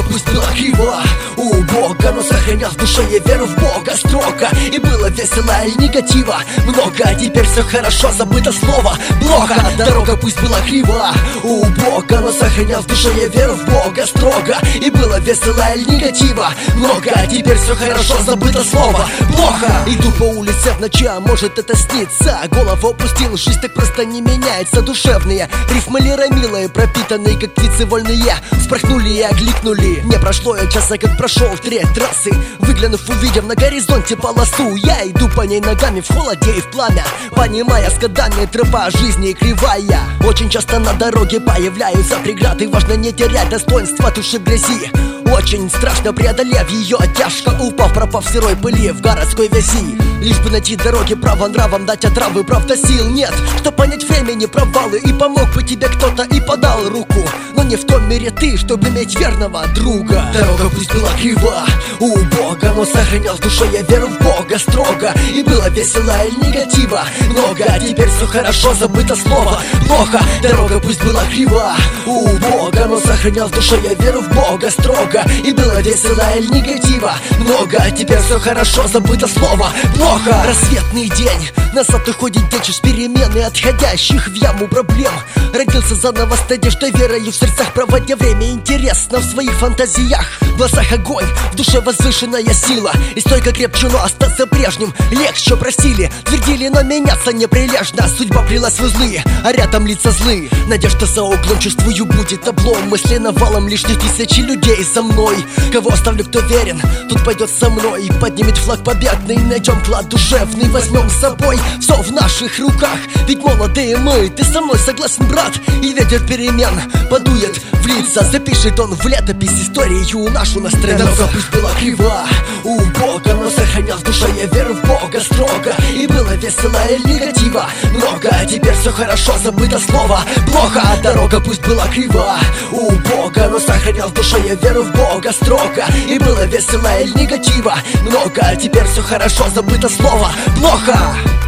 пусть была криво у Бога, но сохранял в душе я веру в Бога строго. И было весело и негатива много, а теперь все хорошо, забыто слово плохо. Дорога пусть была крива у Бога, но сохранял в душе я веру в Бога строго. И было весело и негатива много, а теперь все хорошо, забыто слово плохо. Иду по улице в ночи, а может это снится. Голову опустил, жизнь так просто не меняется. Душевные рифмы лиромилые, пропитанные как птицы вольные, вспорхнули и окликнули. Не прошло и часа, как прошел треть трассы. Выглянув, увидев на горизонте полосу, я иду по ней ногами в холоде и в пламя, понимая с годами тропа жизни кривая. Очень часто на дороге появляются преграды, важно не терять достоинства души в грязи. Очень страшно, преодолев ее, тяжко упав, пропав в сырой пыли в городской вязи. Лишь бы найти дороги право нравом, дать отравы, правда сил нет, чтоб понять времени провалы. И помог бы тебе кто-то и подал руку, но не в том мире ты, чтобы иметь верного друга. Дорога пусть была крива у Бога, но сохранял в душе я веру в Бога строго. И было весело и негатива много, а теперь все хорошо, забыто слово плохо. Дорога пусть была крива у Бога, но сохранял в душе я веру в Бога строго. И было весело и негатива много, а теперь все хорошо, забыто слово плохо. Рассветный день, назад уходит день через перемены отходящих в яму проблем. Родился заново с надеждой, верою в сердцах, проводя время интересно в своих фантазиях. В глазах огонь, в душе возвышенная сила, и стойко крепче, но остаться прежним легче. Просили, твердили, но меняться неприлежно. Судьба плелась в узлы, а рядом лица злые. Надежда за углом, чувствую, будет облом. Мысли навалом, лишних тысячи людей за мной. Кого оставлю, кто верен, тут пойдет со мной. Поднимет флаг победный, найдем клад душевный, возьмем с собой все в наших руках. Ведь молодые мы, ты со мной согласен, брат? И ветер перемен подует в лица, запишет он в летопись историю нашу на странице. Дорога пусть была крива у Бога, но сохранял в душе я веру в Бога строго. И было весело и негатива много, а теперь все хорошо, забыто слово плохо. Дорога пусть была крива у Бога, но сохранял в душе я веру в Бога строго. И было весело и негатива много, а теперь все хорошо, забыто слово плохо.